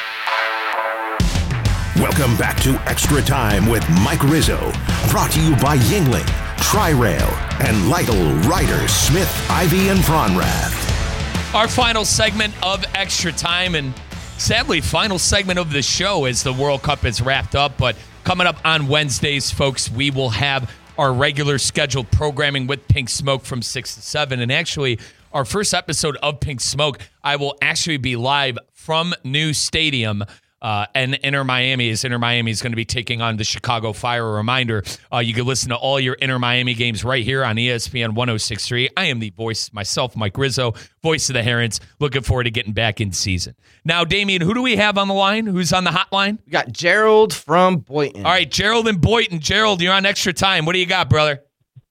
Welcome back to Extra Time with Mike Rizzo. Brought to you by Yingling, Tri-Rail, and Lytle, Ryder, Smith, Ivy, and Fronrath. Our final segment of Extra Time, and sadly, final segment of the show as the World Cup is wrapped up. But coming up on Wednesdays, folks, we will have our regular scheduled programming with Pink Smoke from six to seven. And actually, our first episode of Pink Smoke, I will actually be live from New Stadium uh, and Inter Miami, as Inter Miami is going to be taking on the Chicago Fire. A reminder, uh, you can listen to all your Inter Miami games right here on E S P N one oh six point three. I am the voice, myself, Mike Rizzo, voice of the Herons. Looking forward to getting back in season. Now, Damian, who do we have on the line? Who's on the hotline? We got Gerald from Boynton. All right, Gerald and Boynton. Gerald, you're on Extra Time. What do you got, brother?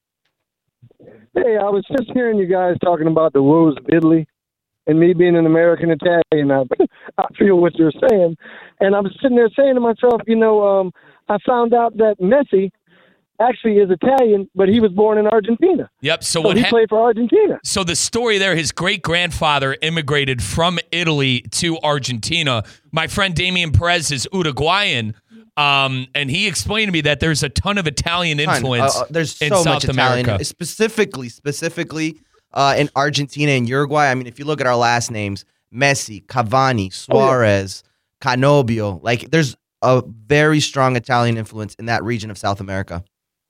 Hey, I was just hearing you guys talking about the woes of Italy, and me being an American Italian, I, I feel what you're saying. And I was sitting there saying to myself, you know, um, I found out that Messi actually is Italian, but he was born in Argentina. Yep. So, so what he ha- played for Argentina. So the story there, his great-grandfather immigrated from Italy to Argentina. My friend Damian Perez is Uruguayan, um, and he explained to me that there's a ton of Italian influence uh, uh, there's in so South much Italian, America. specifically, specifically uh, in Argentina and Uruguay. I mean, if you look at our last names, Messi, Cavani, Suarez, oh, yeah. Canobio, like there's a very strong Italian influence in that region of South America.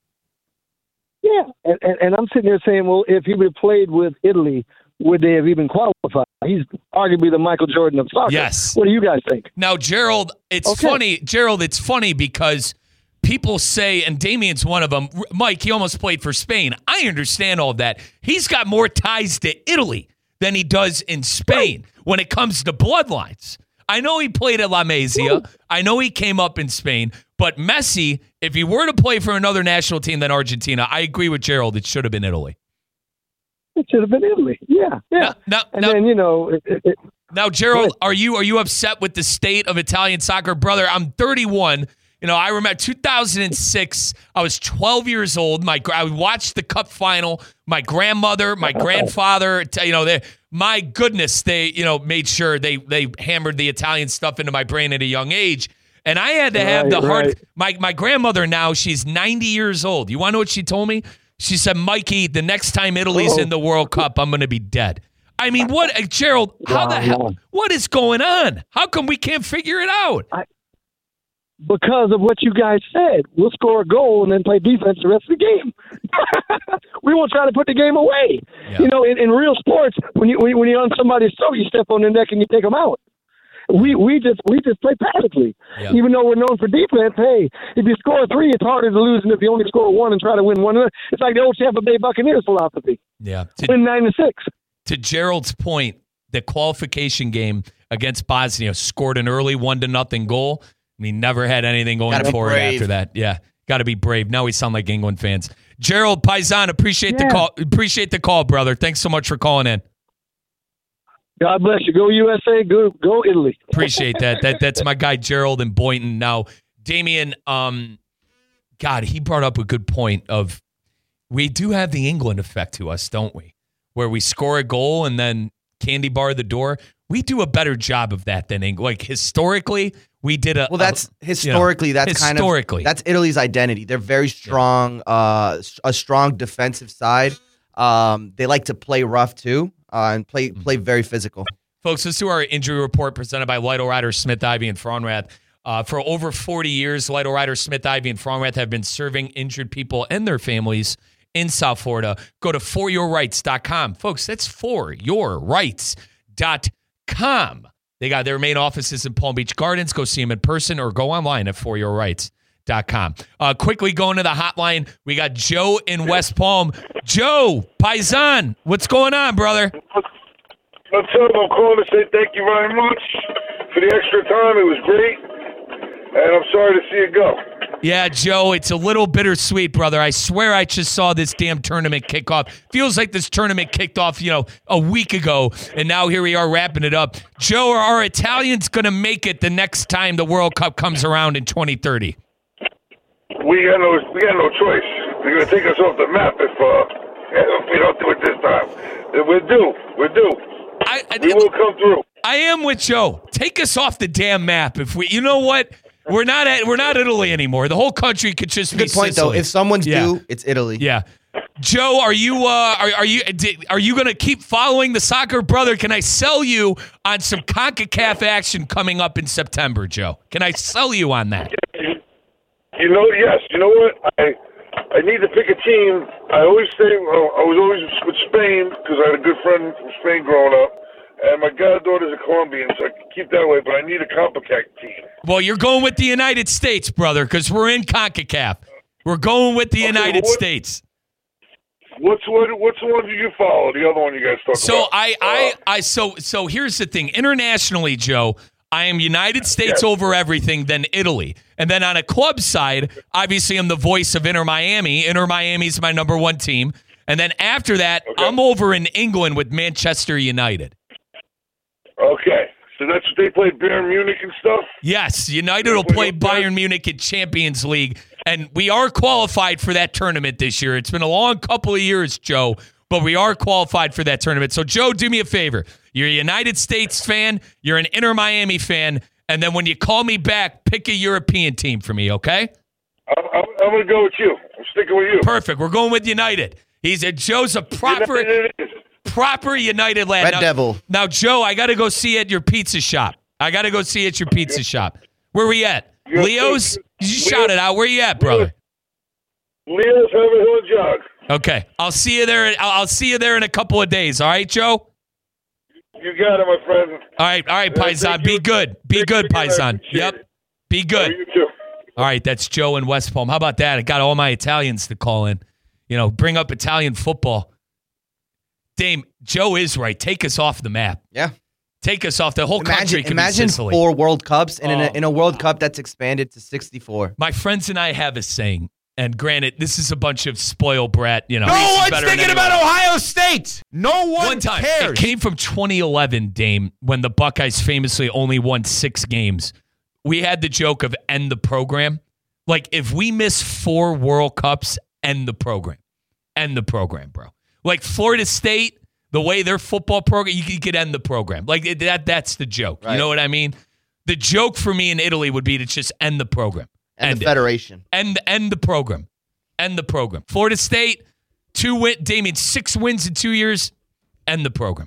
Yeah, and, and, and I'm sitting there saying, well, if he would have played with Italy, would they have even qualified? He's arguably the Michael Jordan of soccer. Yes. What do you guys think? Now, Gerald, it's okay. funny. Gerald, it's funny because people say, and Damian's one of them, Mike, he almost played for Spain. I understand all of that. He's got more ties to Italy than he does in Spain right. when it comes to bloodlines. I know he played at La Masia. I know he came up in Spain. But Messi, if he were to play for another national team than Argentina, I agree with Gerald. It should have been Italy. It should have been Italy. Yeah, yeah. Now, now, and now, then, you know. It, it, now, Gerald, are you are you upset with the state of Italian soccer? Brother, I'm thirty-one. You know, I remember two thousand six, I was twelve years old. My I watched the Cup final. My grandmother, my grandfather, you know, they, my goodness, they, you know, made sure they they hammered the Italian stuff into my brain at a young age. And I had to have right, the hard, right. my, my grandmother now, she's ninety years old. You want to know what she told me? She said, Mikey, the next time Italy's Uh-oh. in the World Cup, I'm going to be dead. I mean, what, Gerald, how the hell, what is going on? How come we can't figure it out? I, because of what you guys said. We'll score a goal and then play defense the rest of the game. We won't try to put the game away. Yeah. You know, in, in real sports, when, you, when, when you're on somebody's throat, you step on their neck and you take them out. We we just we just play passively. Yep. Even though we're known for defense, hey, if you score three, it's harder to lose than if you only score one and try to win one. It's like the old Tampa Bay Buccaneers philosophy. Yeah. To, win nine to six. To Gerald's point, the qualification game against Bosnia scored an early one to nothing goal. I mean, never had anything going for it after that. Yeah. Got to be brave. Now we sound like England fans. Gerald Paisan, appreciate yeah. the call. Appreciate the call, brother. Thanks so much for calling in. God bless you. Go U S A. Go go Italy. Appreciate that. That that's my guy Gerald in Boynton. Now, Damian, um, God, he brought up a good point of we do have the England effect to us, don't we? Where we score a goal and then candy bar the door. We do a better job of that than England. Like historically, we did a well. That's a, historically. You know, that's historically. kind of that's Italy's identity. They're very strong. Yeah. Uh, a strong defensive side. Um, they like to play rough too. Uh, and play play very physical. Folks, let's do our injury report presented by Lytle, Ryder, Smith, Ivy, and Fronrath. Uh, for over forty years, Lytle, Ryder, Smith, Ivy, and Fronrath have been serving injured people and their families in South Florida. Go to for your rights dot com. Folks, that's for your rights dot com. They got their main offices in Palm Beach Gardens. Go see them in person or go online at for your rights dot com. Uh, quickly going to the hotline, we got Joe in West Palm. Joe, Paisan, what's going on, brother? What's up? I'm calling to say thank you very much for the extra time. It was great, and I'm sorry to see it go. Yeah, Joe, it's a little bittersweet, brother. I swear I just saw this damn tournament kick off. Feels like this tournament kicked off, you know, a week ago, and now here we are wrapping it up. Joe, are our Italians going to make it the next time the World Cup comes around in twenty thirty? We got no, we got no choice. They're going to take us off the map if, uh, if we don't do it this time. We're due. We're due. I, I, we will come through. I am with Joe. Take us off the damn map. If we, you know what? We're not at, we're not Italy anymore. The whole country could just be Good point, Sicily. though. If someone's Yeah. due, it's Italy. Yeah. Joe, are you uh, are, are you are you going to keep following the soccer, brother? Can I sell you on some CONCACAF action coming up in September, Joe? Can I sell you on that? You know, yes. You know what? I I need to pick a team. I always say well, I was always with Spain because I had a good friend from Spain growing up. And my goddaughter's a Colombian, so I can keep that way, but I need a CONCACAF team. Well, you're going with the United States, brother, because we're in CONCACAF. We're going with the Okay, United what, States. What's what? What's the one do you follow? The other one you guys talk So about? I, Uh, I, I, so, so here's the thing. Internationally, Joe, I am United States Yes. over everything, then Italy. And then on a club side, obviously I'm the voice of Inter Miami. Inter Miami's my number one team. And then after that, Okay. I'm over in England with Manchester United. Okay, so that's what they play Bayern Munich and stuff. Yes, United will play Bayern Munich in Champions League, and we are qualified for that tournament this year. It's been a long couple of years, Joe, but we are qualified for that tournament. So, Joe, do me a favor. You're a United States fan, you're an Inter Miami fan, and then when you call me back, pick a European team for me, okay? I'm, I'm, I'm going to go with you. I'm sticking with you. Perfect. We're going with United. He's a Joe's a proper United it is. proper United lad. Red now, Devil. Now, Joe, I got to go see you at your pizza shop. I got to go see you at your pizza shop. Where we at? You're- Leo's? You Leo- shout it out. Where you at, brother? Leo's Haverhill Hill Jog. Okay, I'll see you there. I'll, I'll see you there in a couple of days. All right, Joe. You got it, my friend. All right, all right, Yeah, Paisan. thank Be you. good. Be Thank good, you again. I Paisan. appreciate Yep. it. Be good. Yeah, you too. All right, that's Joe in West Palm. How about that? I got all my Italians to call in. You know, bring up Italian football. Dame, Joe is right. Take us off the map. Yeah. Take us off the whole country. Imagine, Could imagine be Sicily. four World Cups and in, Oh. a, in a World Cup that's expanded to sixty-four. My friends and I have a saying, and granted, this is a bunch of spoiled brat. You know, No Reese is one's better than thinking anyone. about Ohio State. No one, One time, cares. it came from twenty eleven, Dame, when the Buckeyes famously only won six games. We had the joke of end the program. Like, if we miss four World Cups, end the program. End the program, bro. Like, Florida State, the way their football program, you, you could end the program. Like, it- that. that's the joke. Right. You know what I mean? The joke for me in Italy would be to just end the program. And End the it. Federation. End, end the program. End the program. Florida State, two win, Damien, six wins in two years. End the program.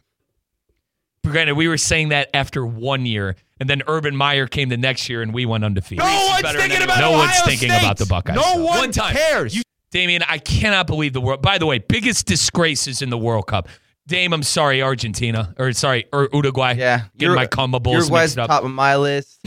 Granted, we were saying that after one year, and then Urban Meyer came the next year, and we went undefeated. No Reese is one's better than thinking anyone. about No Ohio one's thinking State. about the Buckeyes. No though. one One time. cares. You, Damien, I cannot believe the world. By the way, biggest disgraces in the World Cup. Dame, I'm sorry, Argentina, or sorry, or Uruguay. Yeah. Getting my combables Uruguay's mixed up. top of my list.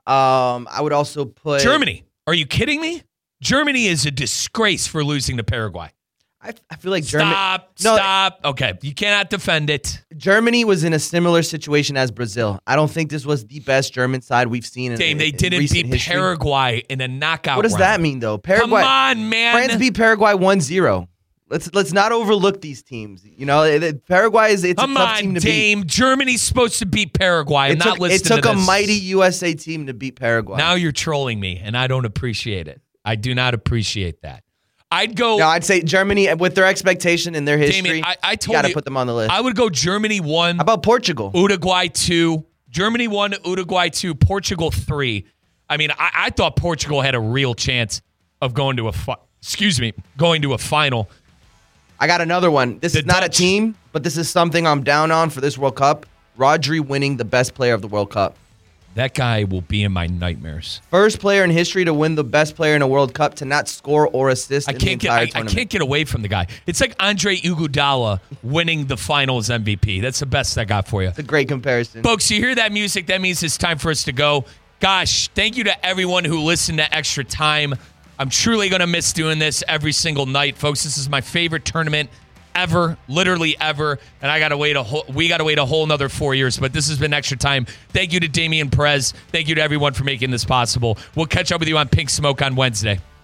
um, I would also put Germany. Are you kidding me? Germany is a disgrace for losing to Paraguay. I, I feel like Germany. Stop. No, Stop. Okay. You cannot defend it. Germany was in a similar situation as Brazil. I don't think this was the best German side we've seen in, Dame, they in didn't recent beat history. Paraguay in a knockout What does round. that mean, though? Paraguay. Come on, man. France beat Paraguay one zero. Let's let's not overlook these teams. You know, it- it- Paraguay is it's Come a tough on, team to Dame. Germany's supposed to beat Paraguay. I'm beat. It not took, it listening took to a this. mighty U S A team to beat Paraguay. Now you're trolling me, and I don't appreciate it. I do not appreciate that. I'd go. no, I'd say Germany with their expectation and their history. Damien, I, I you told got to you, put them on the list. I would go Germany one, How about Portugal? Uruguay two, Germany one, Uruguay two, Portugal three. I mean, I, I thought Portugal had a real chance of going to a fi- excuse me, going to a final. I got another one. This The is not Dutch. a team, but this is something I'm down on for this World Cup. Rodri winning the best player of the World Cup. That guy will be in my nightmares. First player in history to win the best player in a World Cup to not score or assist I in can't the get entire I, I tournament. can't get away from the guy. It's like Andre Iguodala winning the Finals M V P. That's the best I got for you. It's a great comparison. Folks, you hear that music? That means it's time for us to go. Gosh, thank you to everyone who listened to Extra Time. I'm truly going to miss doing this every single night, folks. This is my favorite tournament ever, literally ever, and I got to wait a whole, we got to wait a whole another four years, but this has been Extra Time. Thank you to Damian Perez. Thank you to everyone for making this possible. We'll catch up with you on Pink Smoke on Wednesday.